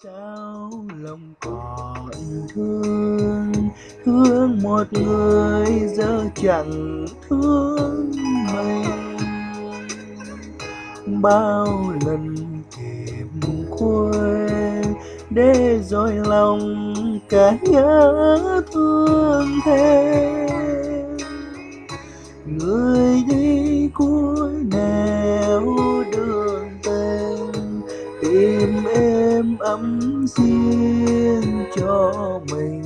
sao lòng còn thương, thương một người giờ chẳng thương mình. Bao lần kịp quên để rồi lòng cả nhớ thương thêm. Người đi cuối nẻo đường tình, tìm êm ấm riêng cho mình.